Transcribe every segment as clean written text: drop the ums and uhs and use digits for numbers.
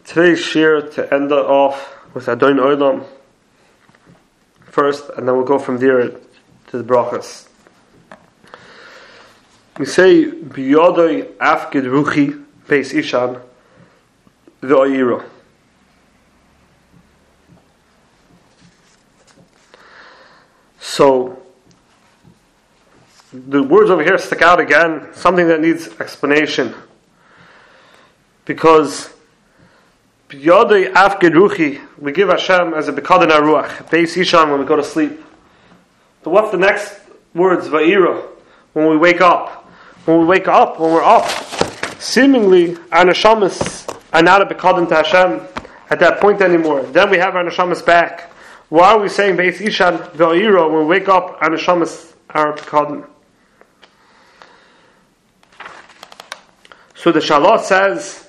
Today's shir to end it off with Adon Olam first, and then we'll go from there to the brachas. We say Biyodoi Afgid Ruchi Beis Ishan V'Oyiro. So the words over here stick out again, something that needs explanation, because B'yodei Afgid Ruchi, we give Hashem as a B'kadon HaRuach, Beis Ishan, when we go to sleep. But what's the next words, Va'ira, when we wake up? When we wake up, when we're up, seemingly our neshamas are not a B'kadon to Hashem at that point anymore. Then we have our neshamas back. Why are we saying Beis Ishan Va'ira when we wake up, our neshamas are B'kadon? So the Shalat says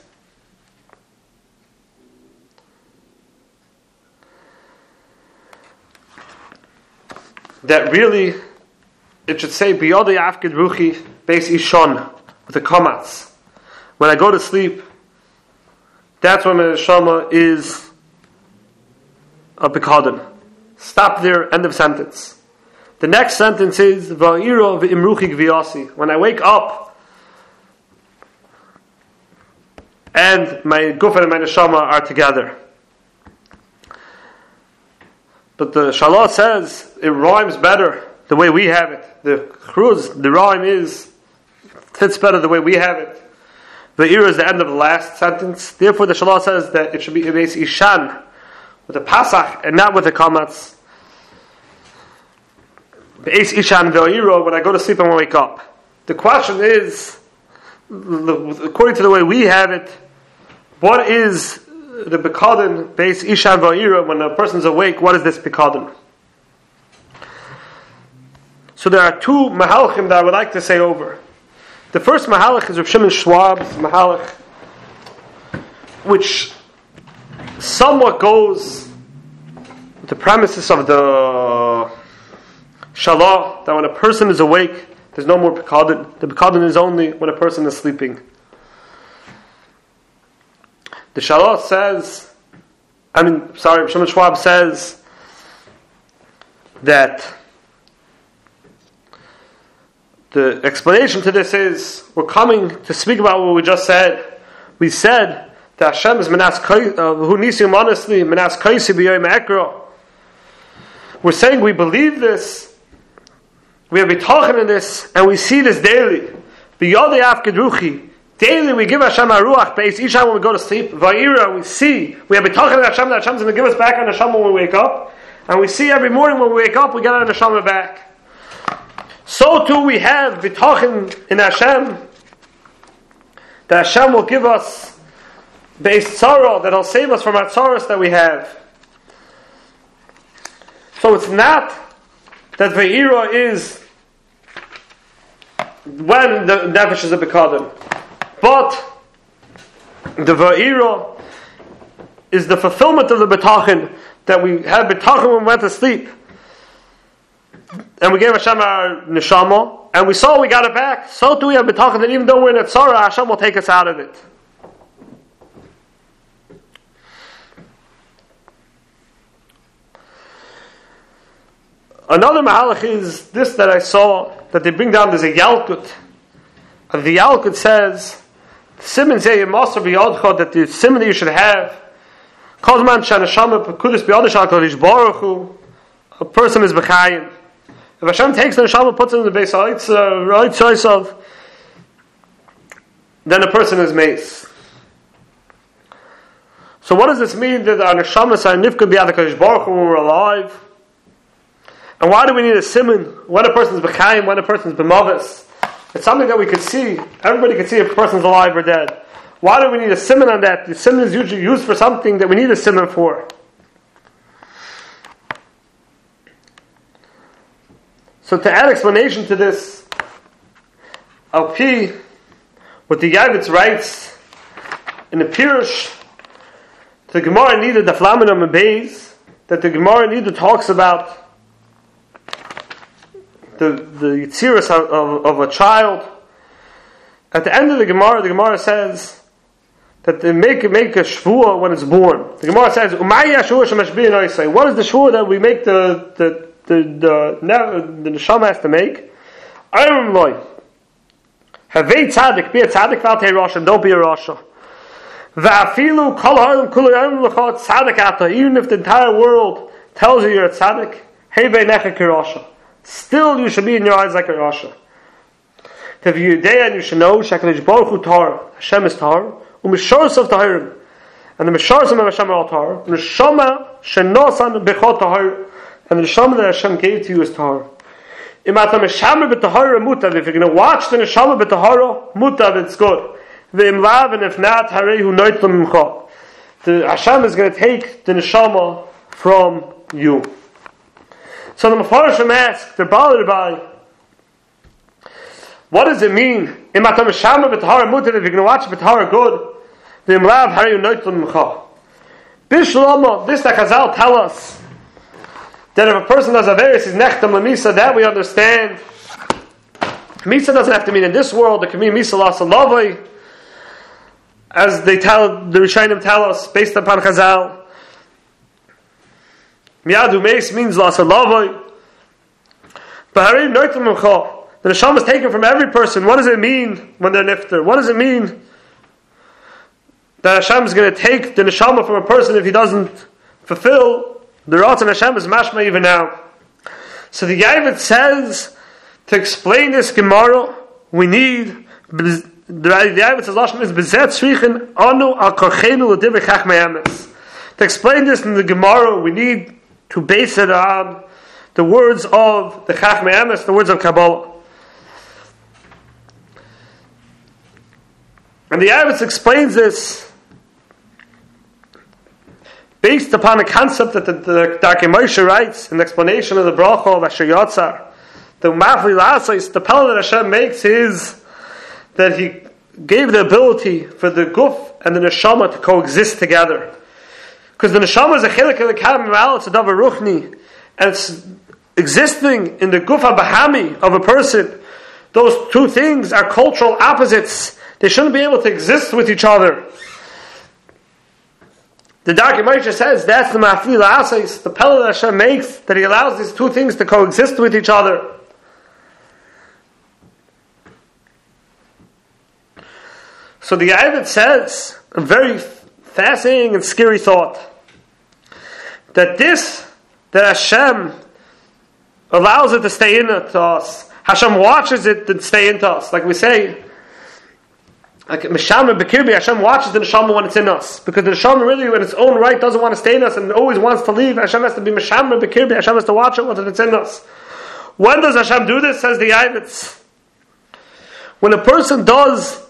that really it should say B'yodei Afgid Ruchi Beis Ishan with the komats. When I go to sleep, that's when my neshama is a B'kadon. Stop there, end of sentence. The next sentence is Va'iro v'imruchi gviyasi. When I wake up and my guf and my neshama are together. But the Shalat says it rhymes better the way we have it. The rhyme fits better the way we have it. The ira is the end of the last sentence. Therefore, the Shalat says that it should be Beis Ishan with the pasach and not with the komats. Beis Ishan ve'iro when I go to sleep and when I wake up. The question is, according to the way we have it, what is the B'kadon Beis Ishan ve'iro when a person's awake? What is this B'kadon? So there are two mahalchim that I would like to say over. The first mahalach is Rav Shimon Schwab's mahalach, which somewhat goes with the premises of the Shalah, that when a person is awake, there's no more B'kadon. The B'kadon is only when a person is sleeping. The Shalah says, Rav Shimon Schwab says that the explanation to this is, we're coming to speak about what we just said. We said that Hashem is who nisim honestly menas kaisi b'yoyim ekro. We're saying we believe this, we have bitachon in this, and we see this daily. B'yodei afgid ruchi. Daily we give Hashem our ruach Beis Ishan when we go to sleep. Va'ira, we have bitachon in Hashem that Hashem's going to give us back our neshama when we wake up, and we see every morning when we wake up we get our neshama back. So too we have bitachon in Hashem that Hashem will give us Beis Tzara, that He'll save us from our tzaras that we have. So it's not that Ve'ira is when the nefesh is a B'kadon, but the Ve'ira is the fulfillment of the bitachon, that we have bitachon when we went to sleep. And we gave Hashem our neshama, and we saw we got it back. So too we have bitachon that even though we're in a tzara, Hashem will take us out of it. Another mahalach is this that I saw, that they bring down, there's a Yalkut. And the Yalkut says, Siman zeh yemaser b'yodcha, that the siman that you should have, Kozman shanashama pekudus b'yodash HaKadosh Baruch Hu, a person is b'chayim. If Hashem takes the neshama, puts it in the base right choice of, then a person is mace. So what does this mean that our neshamas are nifkud b'yad HaKadosh Baruch Hu when we're alive? And why do we need a siman when a person is b'chayim, when a person is b'mavis? It's something that we can see. Everybody can see if a person is alive or dead. Why do we need a siman on that? The siman is usually used for something that we need a siman for. So to add explanation to this, Al-Pi, what the Yavitz writes in the Pirush, the Gemara needed the Flaminum and Beis, that the Gemara needed talks about the Yitziras of a child. At the end of the Gemara says that they make a shvua when it's born. The Gemara says, what is the shvua that we make the neshama has to make? Ayrim loy. Havei tzaddik, be a tzaddik, v'al tei rasha, don't be a rasha. V'afilu kol ha'olam kulu ayrim l'chot tzaddik ata, even if the entire world tells you you're a tzaddik, hey beinecha kirasha. Still you should be in your eyes like a rasha. To be Yudea, and you should know, Shekadish Baruch Hu Tahar, Hashem is Tahar, Umishors of Taharim, and the Mishors of Hashem are all Tahar, and the Shama Shenosan Bechot Tahar, and the Shama that Hashem gave to you is Tahar. If you're going to watch the Neshama b'Tahara, mutav, it's good. And if not, Harehu Noitlam Mimcha. The Hashem is going to take the Neshama from you. So the Mefarshim ask, the Baal Rabbi, what does it mean? If you're going to watch b'Tahara, good. Bishlama, this that Chazal tell us, that if a person does Averis, is Nechtam L'Misa, that we understand. Misa doesn't have to mean in this world, it can mean Misa L'Asalavai, as the Rishonim tell us, based upon Chazal. Miyadu Meis means L'Asalavai. But Harim Noitam L'Mcha, the Neshama is taken from every person. What does it mean when they're Nifter? What does it mean that Hashem is going to take the Neshama from a person if he doesn't fulfill the Ratzon Hashem is mashma even now? So the Yavit says, to explain this Gemara, we need, the Yavit says, Lashon is Bezet Shrichen Anu Al Korchenu L'Divrei Chachmei Emes. To explain this in the Gemara, we need to base it on the words of the Chachmei Emes, the words of Kabbalah. And the Yavit explains this based upon a concept that the Darkei Moshe writes in the explanation of the bracha of Asher Yatzar. The Mafli L'Asais, the pella that Hashem makes is that He gave the ability for the Guf and the Neshama to coexist together. Because the Neshama is a Chilek Elikam Mimal, it's a Davar Ruchni, and it's existing in the Guf HaBahami of a person. Those two things are cultural opposites. They shouldn't be able to exist with each other. The Darkei Moshe says that's the Mafli L'Asais, the pella that Hashem makes, that He allows these two things to coexist with each other. So the Yavit says a very fascinating and scary thought, that Hashem allows it to stay in to us. Hashem watches it to stay into us. Like we say, like Meshama Bekirbi, Hashem watches the Neshama when it's in us. Because the Neshama really, in its own right, doesn't want to stay in us and always wants to leave. Hashem has to be Meshama Bekirbi, Hashem has to watch it when it's in us. When does Hashem do this? Says the Yavitz. When a person does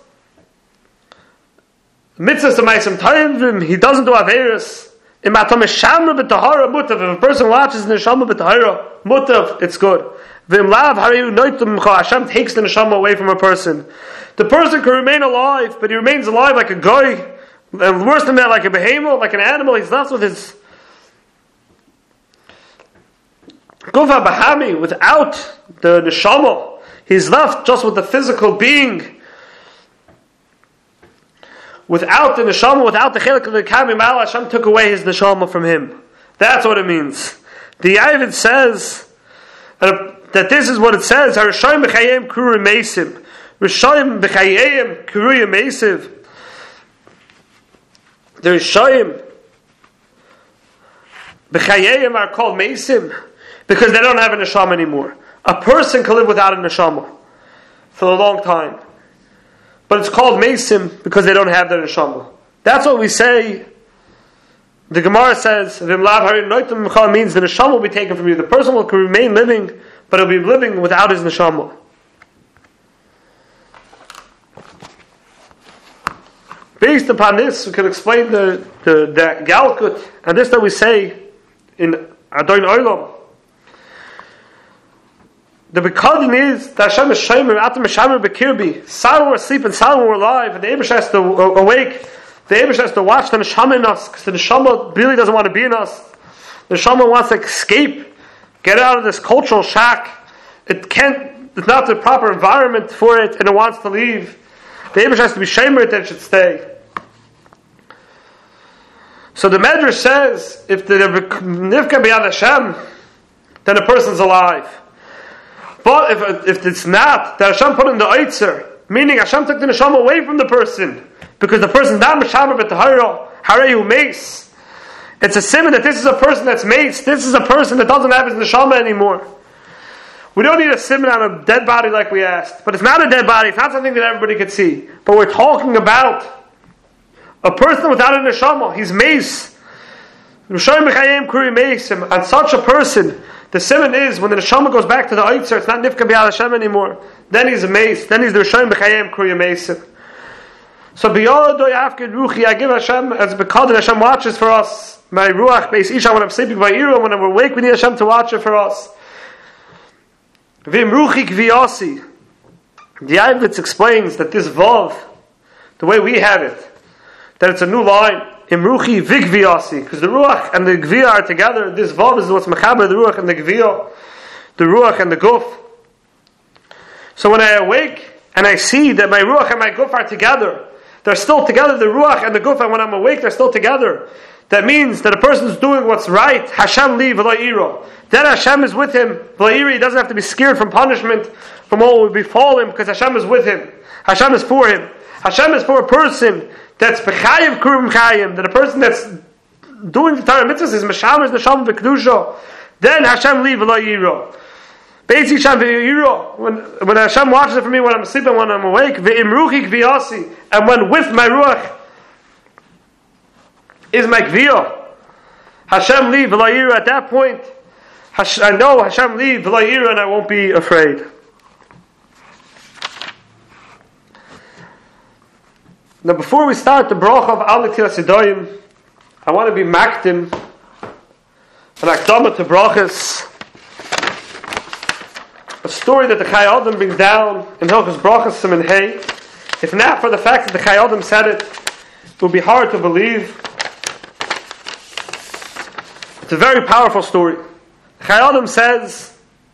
mitzvahs to Ma'asim Tovim, he doesn't do Averis. If a person watches the Neshama b'Tahara, mutav, it's good. Hashem takes the Neshama away from a person. The person can remain alive, but he remains alive like a guy, and worse than that, like a behemoth, like an animal. He's left with his Gufa Bahami, without the Neshama. He's left just with the physical being. Without the Neshama, without the Chilek of the Kami Mal, Hashem took away his Neshama from him. That's what it means. The Yavit says that this is what it says. Harishayim b'chayim kuru meisim. Rishayim b'chayim kuru meisim. The Rishayim b'chayim are called meisim because they don't have a Neshama anymore. A person can live without a Neshama for a long time. But it's called Mesim because they don't have the Neshama. That's what we say. The Gemara says, V'imlav Hari Noitam Mechal means the Neshama will be taken from you. The person will remain living, but he'll be living without his Neshama. Based upon this, we can explain the Galkut, and this that we say in Adon Olam. The Bekadin is that Hashem is Shomer, Atam Meshamer Bekirbi. Some were asleep and some were alive, and the Eibush has to awake. The Eibush has to watch the Neshama in us, because the Neshama really doesn't want to be in us. The Neshama wants to escape, get out of this cultural shack. It's not the proper environment for it, and it wants to leave. The Eibush has to be Shomer that it should stay. So the Medrash says, if the Nifka B'Yad Hashem, then a person's alive. But if it's not, that Hashem put in the Eitzer, meaning Hashem took the Neshama away from the person, because the person's not Meshaber B'Tahara, Hareyu Meis. It's a simon that this is a person that's Meis, this is a person that doesn't have his Neshama anymore. We don't need a simon on a dead body like we asked. But it's not a dead body, it's not something that everybody could see. But we're talking about a person without a Neshama. He's Meis. And such a person, the simon is, when the Neshama goes back to the Eitzer, it's not Nifka B'Yad Hashem anymore. Then he's a Meis. Then he's the Rishayim B'Chayim Kriya Meisim. So B'Yodoy Afkid Ruchi, I give Hashem, as B'Kadin Hashem watches for us. My Ruach Beis Isha, when I'm sleeping by Ira, when I'm awake, we need Hashem to watch it for us. V'im Ruchi K'viyasi. The Ayvitz explains that this Vav, the way we have it, that it's a new line, Imruchi Vigviyasi, because the Ruach and the Gviya are together. This Vav is what's Mechaber, the Ruach and the Gviya, the Ruach and the Guf. So when I awake and I see that my Ruach and my Guf are together, they're still together, the Ruach and the Guf, and when I'm awake, they're still together. That means that a person's doing what's right, Hashem li v'lo iro. Then Hashem is with him, v'lo iro, he doesn't have to be scared from punishment, from what will befall him, because Hashem is with him. Hashem is for him. Hashem is for a person that's b'chayiv kurim chayim, that a person that's doing the Torah mitzvahs is meshamer neshama v'kedusha. Then Hashem li v'lo iro. Beitzi Hashem v'iro. When Hashem watches it for me when I'm sleeping, when I'm awake, v'imruchi k'viyasi, and when with my ruach is my k'viyah, Hashem li v'lo iro. At that point, I know Hashem li v'lo iro, and I won't be afraid. Now, before we start the bracha of Al Netilas Yadayim, I want to be makdim an akdama to brachas, a story that the Chai Adam brings down in Hilchos Brachas Siman Hey. If not for the fact that the Chai Adam said it, it would be hard to believe. It's a very powerful story. The Chai Adam says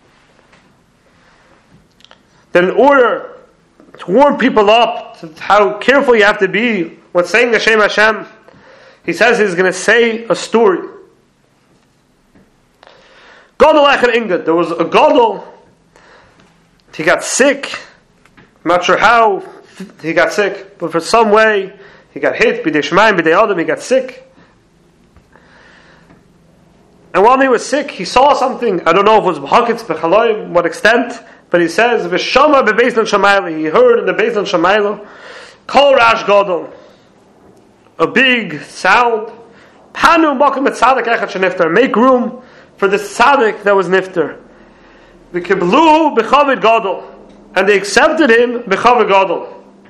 that in order to warm people up to how careful you have to be when saying Hashem Hashem, he says he's going to say a story. Gadol Echad Ingad. There was a Gadol. He got sick. I'm not sure how he got sick, but for some way he got hit. B'dei Shemaim, B'dei Adam, he got sick. And while he was sick, he saw something. I don't know if it was b'hakitz, b'chaloim, what extent. But he says, "V'shama bebeis lan shamayla." He heard in the beis lan shamayla, "Kol rash gadol," a big sound. Panu makom et tzaddik echad shenifter. Make room for the tzaddik that was nifter. V'kiblu b'chavod gadol, and they accepted him b'chavod gadol.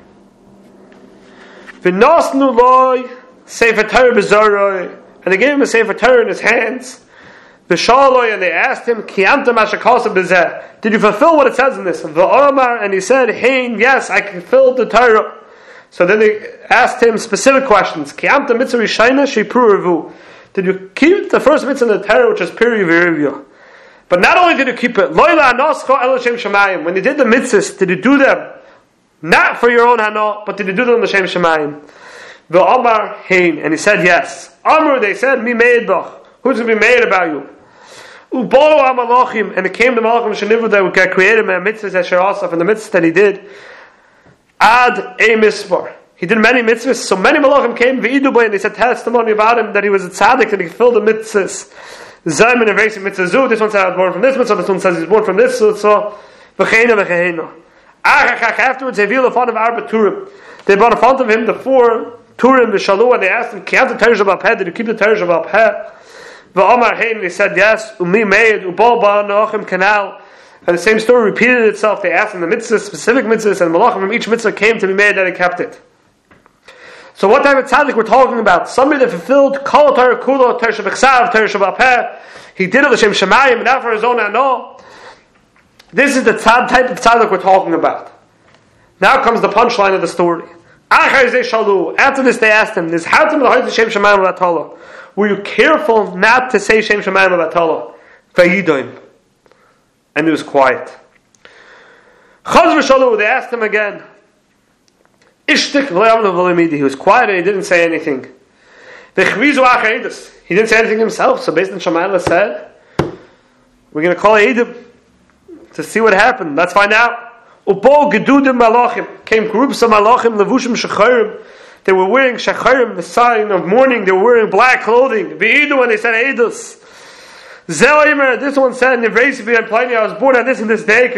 V'nosnu loy sefer Torah b'zoroi, and they gave him a sefer Torah in his hands. B'shaloi, and they asked him, Kiyamta mashakasa b'zeh, did you fulfill what it says in this? V'omar, and he said, Hein, yes, I fulfilled the Torah. So then they asked him specific questions. Kiyamta mitzvah rishayna sheipru revu. Did you keep the first mitzvah in the Torah, which is piri v'rivya? But not only did you keep it, loyla anoscha el Shem Shemayim. When you did the mitzvahs, did you do them not for your own hana, but did you do them l'Shem Shemayim? V'omar, Hein, and he said, yes. Amru, they said, mi meid bach. Who's going to be made about you? Ubolu HaMalachim, and it came to Malachim Shenivu that got created by mitzvahs Asher Asaf, and the mitzvahs that he did. Ad a mitzvah. He did many mitzvahs, so many Malachim came v'idu and they said testimony about him that he was a tzaddik, that he fulfilled the mitzvahs. Zayim and Evesi mitzvah zu. This one said I was born from this mitzvah. This one says he's born from this. So v'cheina v'cheina. Afterwards, they revealed the font of Arba Turim. They brought in front of him the 4 Turim, the Shalu, and they asked him, "Kiyam the Torah Shabbat Peh? Did you keep the Torah Shabbat Peh?" V'omar Hein, they said yes. Umi meid ubal ba noachim kanal. And the same story repeated itself. They asked him the mitzvahs, specific mitzvahs, and malachim from each mitzvah came to be made that he kept it. So what type of tzaddik we're talking about? Somebody that fulfilled kol Torah kulo, Torah Shabbat Torah Shabbat Peh. He did it l'shem shemayim, not for his own ano. This is the type of tzaddik we're talking about. Now comes the punchline of the story. After this, they asked him, were you careful not to say Shem Shemayim Avatala? Vayidoim. And he was quiet. They asked him again. He was quiet and he didn't say anything. He didn't say anything himself, so based on Shamayla said, we're going to call Eidim to see what happened. Let's find out. Upo gedudim malachim, came groups of malachim levushim shecharim. They were wearing shecharim, the sign of mourning. They were wearing black clothing. V'eidu, when they said Eidus. Zelimer, this one said, Nevresi and Pliny, I was born on this and this day.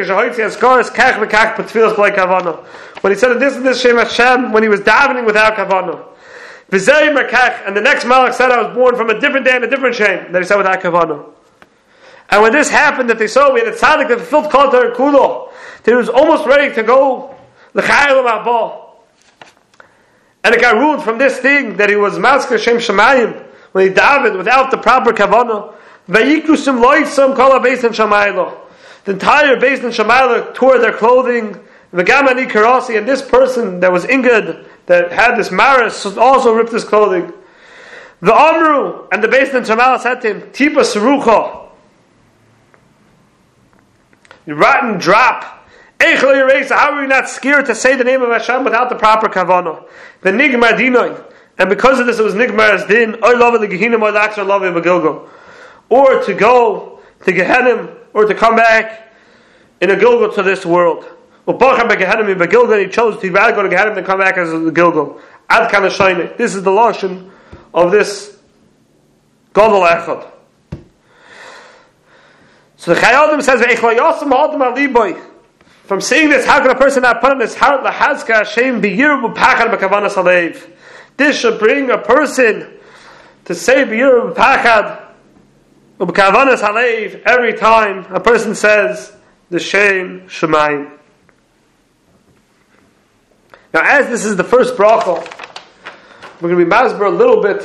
When he said this and this Shem Hashem, when he was davening without kavanah. And the next Malach said, I was born from a different day and a different Shem. That he said without kavanah. And when this happened, that they saw, we had a tzaddik that fulfilled Kol and Kulo, that he was almost ready to go l'chayil ma'abah. And it got ruled from this thing that he was masker Shem Shemayim when he davened without the proper kavanah. Vayikusim loisam kol habeis Shamayla. The entire beis in Shamayla tore their clothing. V'gamani karasi, and this person that was inged, that had this maris, also ripped his clothing. The Amru, and the beis in Shamayla said to him, Tipa Serucha, rotten drop. How are you not scared to say the name of Hashem without the proper kavanah? The nigmar dinoy, and because of this it was nigmar as din. I love it the gehinim, I lax, I love it begilgal, or to go to Gehenim, or to come back in a Gilgal to this world. He chose to rather go to Gehenim than come back as a Gilgal. Ad kana shayne. This is the lashon of this Gadol Echad. So the Chayadim says, from seeing this, how can a person not put in his heart lahazka Hashem b'yir b'pachad b'kavanas halev? This should bring a person to say b'yir b'pachad b'kavanas halev every time a person says the Shem Shemayim. Now, as this is the first bracha, we're going to be masber a little bit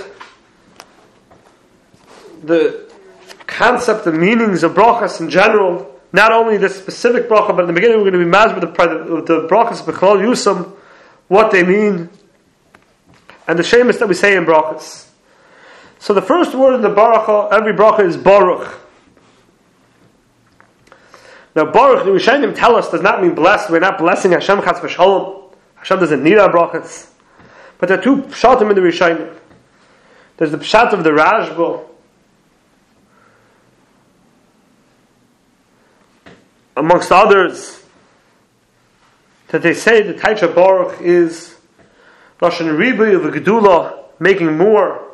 the concept and meanings of brachas in general. Not only the specific bracha, but in the beginning we're going to be masber the brachas b'chlal yusam, what they mean, and the shemus that we say in brachas. So the first word in the bracha, every bracha, is baruch. Now baruch, the Rishonim tell us, does not mean blessed. We're not blessing Hashem chas v'shalom. Hashem doesn't need our brachas. But there are two pshatim in the Rishonim. There's the pshat of the Rashba, amongst others, that they say the Taisha Baruch is Lashon Ribuy of a Gedula, making more,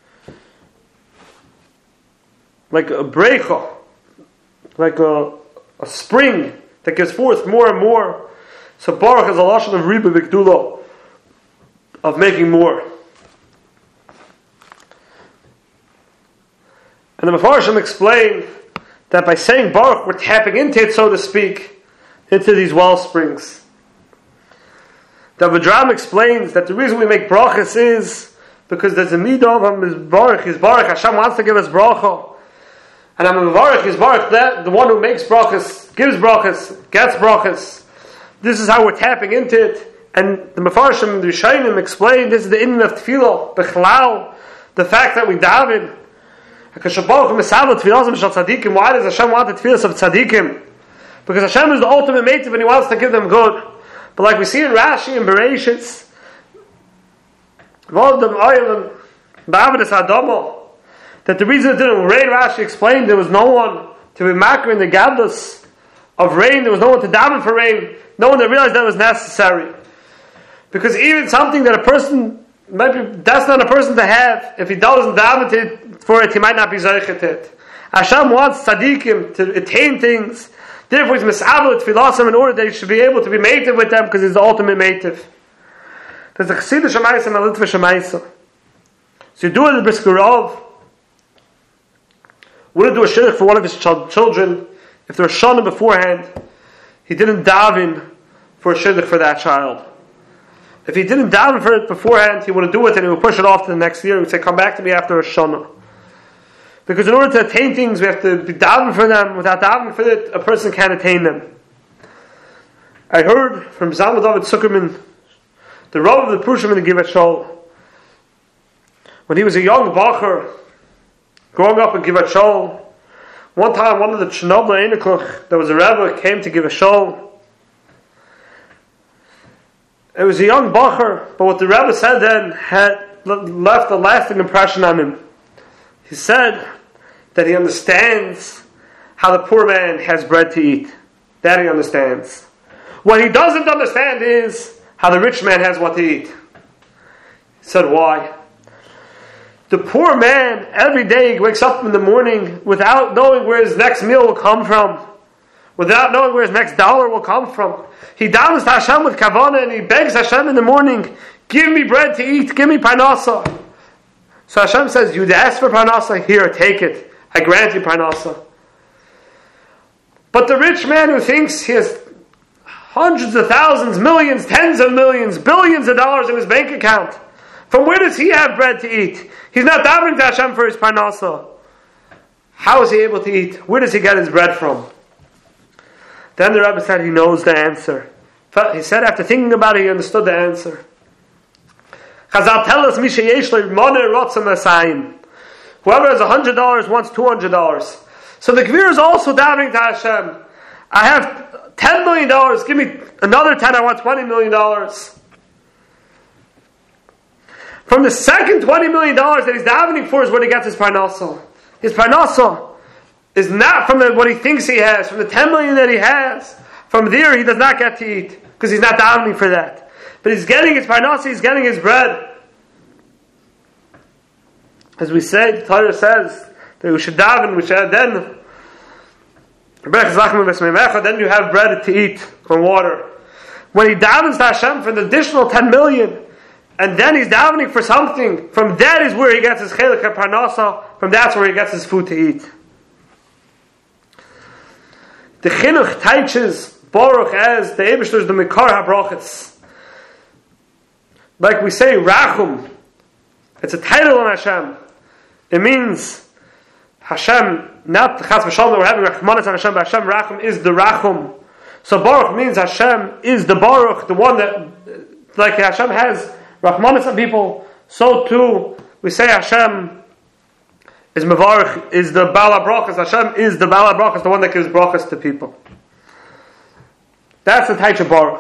like a brecha, like a spring that gives forth more and more. So Baruch is a Lashon of Ribuy of Gedula, of making more. And the Mefarshim explain that by saying Baruch, we're tapping into it, so to speak, into these well springs. The Avedram explains that the reason we make brachas is because there's a midah of him is Baruch. Hashem wants to give us bracha. And I'm Baruch, is Baruch, that the one who makes brachas, gives brachas, gets brachas. This is how we're tapping into it. And the Mefarshim, the Rishonim explain this is the inyan of tefillah, b'chlal, the fact that we daven. Why does Hashem want the tefillas of tzaddikim? Because Hashem is the ultimate meitiv and He wants to give them good. But like we see in Rashi and Bereshis, that the reason it didn't rain, Rashi explained, there was no one to be makar in the gadlus of rain. There was no one to daven for rain. No one that realized that was necessary. Because even something that a person might be, that's not a person to have. If he doesn't daven for it, he might not be zeichet it. Hashem wants tzaddikim to attain things. Therefore, he's misabel tefillah in order that he should be able to be meitiv with them, because he's the ultimate meitiv. There's a chesidah shemaisa and a litva shemaisa. So you do it in Briskerov. Wouldn't do a shidduch for one of his children if there was shana beforehand. He didn't daven for a shidduch for that child. If he didn't daven for it beforehand, he would do it and he would push it off to the next year. He would say, come back to me after a shana. Because in order to attain things, we have to be daven for them. Without davening for it, a person can't attain them. I heard from Zalman David Zuckerman, the Rav of the Prushim in the Givat Shol, when he was a young bacher, growing up in Givat Shol, one time one of the Chernobyl Einekluch, there was a Rebbe, came to Givat Shol. It was a young bacher, but what the Rebbe said then left a lasting impression on him. He said that he understands how the poor man has bread to eat. That he understands. What he doesn't understand is how the rich man has what to eat. He said, why? The poor man every day wakes up in the morning without knowing where his next meal will come from, without knowing where his next dollar will come from. He davens to Hashem with kavanah and he begs Hashem in the morning, give me bread to eat, give me parnasa. So Hashem says, you asked for parnasa, here, take it. I grant you parnasa. But the rich man who thinks he has hundreds of thousands, millions, tens of millions, billions of dollars in his bank account, from where does he have bread to eat? He's not davening to Hashem for his parnasa. How is he able to eat? Where does he get his bread from? Then the Rebbe said he knows the answer. He said after thinking about it, he understood the answer. Chazal tell us, whoever has $100 wants $200. So the Gvir is also davening to Hashem. I have $10 million, give me another 10, I want $20 million. From the second $20 million that he's davening for is where he gets his parnasa. His parnasa is not from what he thinks he has, from the 10 million that he has. From there he does not get to eat, because he's not davening for that. But he's getting his parnasa, he's getting his bread. As we say, the Torah says that we should daven, then you have bread to eat and water. When he davens to Hashem for an additional 10 million, and then he's davening for something, from that is where he gets his chelik and parnasa, from that's where he gets his food to eat. The chinuch teaches Baruch as the Eibishter is the Mikar HaBrachas. Like we say, Rachum, it's a title on Hashem. It means Hashem, not Chas v'Shalom that we're having Rachmanis on Hashem, but Hashem Rachum is the Rachum. So Baruch means Hashem is the Baruch, the one that, like Hashem has Rachmanis on people, so too we say Hashem is Mevarich, is the Bala Brachas. Hashem is the Bala Brachas, the one that gives Brachas to people. That's the Taich of Baruch.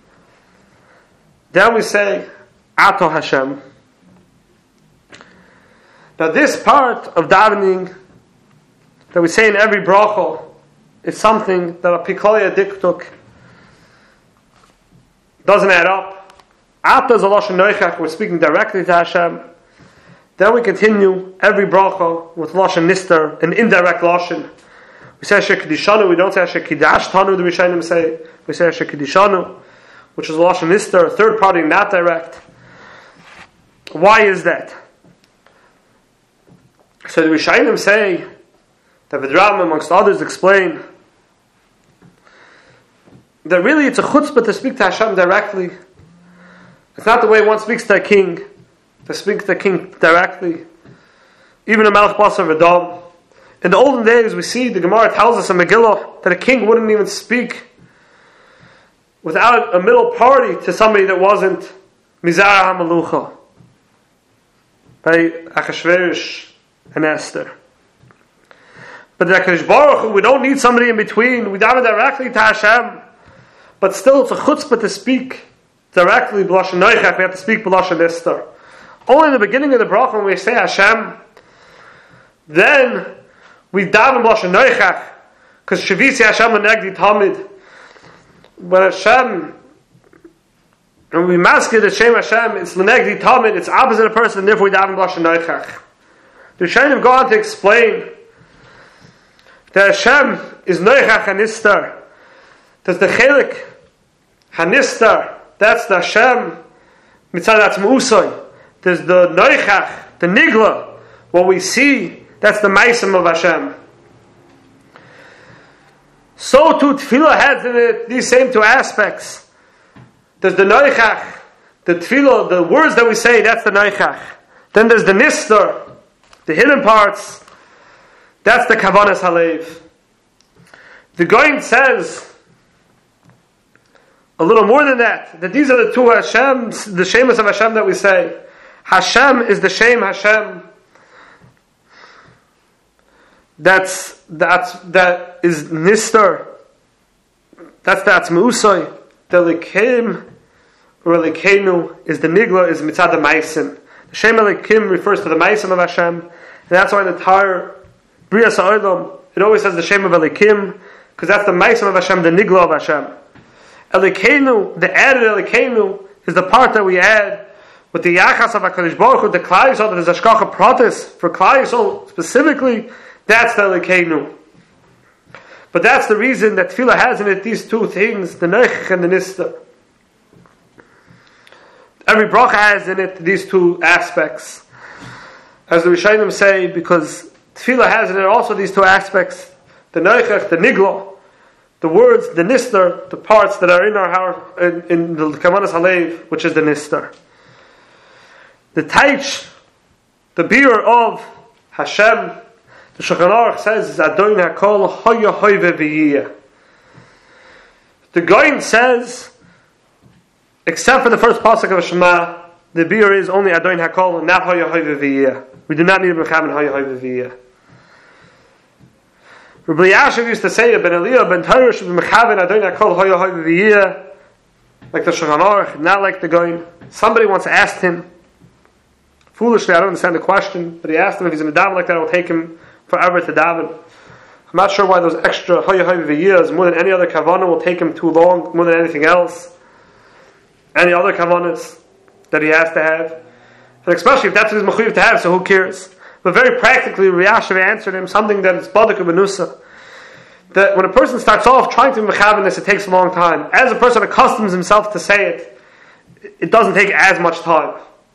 Then we say Ato Hashem. Now this part of davening that we say in every bracha is something that a Pikolia Diktuk doesn't add up. Ato is a Lashon Noichach, we're speaking directly to Hashem. Then we continue every bracha with Lashon Nister, an indirect Lashon. We say Asher Kedishanu, we don't say Asher Kidashtanu, the Rishonim say. We say Asher Kedishanu, which is Lashon Nister, a third party, not direct. Why is that? So the Rishonim say, the Vidraim amongst others explain, that really it's a chutzpah to speak to Hashem directly. It's not the way one speaks to a king, to speak to the king directly. Even a Melech Basar V'Dam. In the olden days, we see the Gemara tells us in Megillah that a king wouldn't even speak without a middle party to somebody that wasn't Mizarah HaMalucha, by Achashverosh and Esther. But the HaKadosh Baruch Hu, we don't need somebody in between. We daven directly to Hashem, but still it's a chutzpah to speak directly b'lashon noichach. We have to speak b'lashon Nister. Only in the beginning of the bracha when we say Hashem, then we daven b'lashon noichach, because Shavisi Hashem l'negdi tamid. When Hashem, when we mask it, the Shem Hashem, it's l'negdi tamid, it's opposite of a person, and therefore we daven b'lashon noichach. The Rishonim go on to explain that Hashem is noichach and Nister. There's the chelik hanistar, that's the Hashem mitzad atzmo usay. There's the noichach, the nigla, what we see, that's the meisim of Hashem. So too tefillah has in it these same two aspects. There's the noichach, the tefillah, the words that we say, that's the noichach. Then there's the nistar, the hidden parts, that's the kavanas halev. The Goin says a little more than that these are the two Hashems, the Shemus of Hashem that we say. Hashem is the Shem Hashem. That is Nistar. That's the Atzmeusai. The Lekeim or Lekeinu is the Nigla, is Mitzad Maisim. Shem Elikim refers to the Maisim of Hashem, and that's why in the entire Bria Sa'olam, it always says the Shem of Elikim, because that's the Maisim of Hashem, the Nigla of Hashem. Elikenu, the added Elikenu, is the part that we add with the Yachas of HaKadosh Baruch Hu, the Klal Yisrael, that is Hashgacha Pratis, for Klal Yisrael specifically, that's the Elikenu. But that's the reason that Tefillah has in it these two things, the Nech and the Nister. Every bracha has in it these two aspects. As the Rishonim say, because Tefillah has in it also these two aspects, the Nech, the Nigla, the words, the Nister, the parts that are in our heart, in the Kavanas Halev, which is the Nister. The Taich, the beer of Hashem, the Shulchan Aruch says, is Adon HaKol Hoya Hoyve V'yiyah. The Goyin says, except for the first pasuk of Shema, the beer is only Adon HaKol and not Hoya Hoyve V'yiyah. We do not need Mechaben Hoya Hoyve V'yiyah. Rabbi Yashiv used to say, Ben Eliyah, Ben Torah should be Mechaben Adon HaKol Hoya Hoyve V'yiyah, like the Shulchan Aruch, not like the Goyin. Somebody once asked him, foolishly, I don't understand the question, but he asked him if he's going to daven like that, it will take him forever to daven. I'm not sure why those extra Hoya Hoyve V'yiyahs, more than any other kavanah, will take him too long, more than anything else. Any other kavanahs that he has to have. And especially if that's what he's mechuyev to have, so who cares? But very practically, Riyashiv answered him something that is badak u'benusa. That when a person starts off trying to be mechaven this, it takes a long time. As a person accustoms himself to say it, it doesn't take as much time.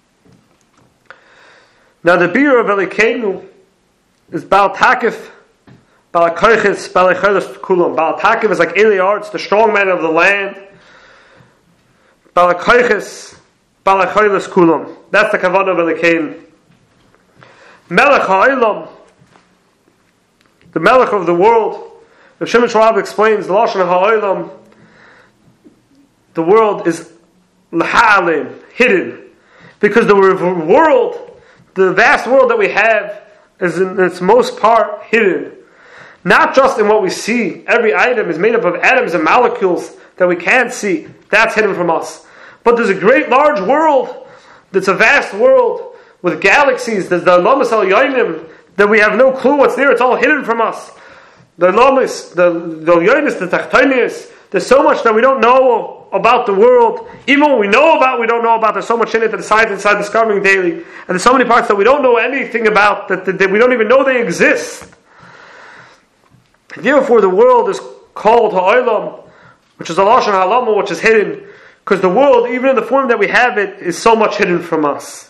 Now the beer of Elikenu is Baal Takif, Baal Koiches, Baal Echeles Kulam. Baal Takif is like Eli Arts, the strong man of the land. Baal Koiches, Baal Echeles Kulam. That's the kavanah of Elikenu. Melech HaOlam, the Melech of the world. Rav Shimon Shwab explains the Lashon of HaOlam. The world is L'Ha'alim, hidden, because the world, the vast world that we have, is in its most part hidden. Not just in what we see. Every item is made up of atoms and molecules that we can't see. That's hidden from us. But there's a great large world, that's a vast world, with galaxies. There's the Lamas Al Yonim, that we have no clue what's there. It's all hidden from us. The Lamas, the Yonis, the Tachtonius. There's so much that we don't know about the world. Even what we know about, we don't know about. There's so much in it that science inside discovering daily. And there's so many parts that we don't know anything about, that we don't even know they exist. Therefore, the world is called Ha'olam, which is a Lashon Ha'alama, which is hidden, because the world, even in the form that we have it, is so much hidden from us.